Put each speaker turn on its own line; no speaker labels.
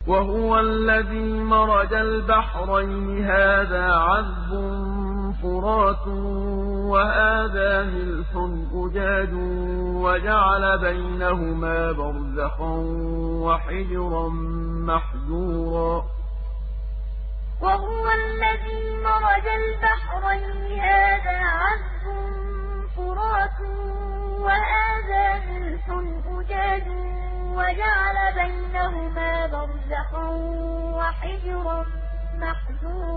وهو الذي مرج البحرين هذا عذب فرات وهذا ملح أجاج وجعل بينهما برزخا وحجرا محجورا
وهو الذي مرج البحرين هذا عذب فرات وهذا ملح أجاج وجعل بينهما برزخا وحجرا محجورا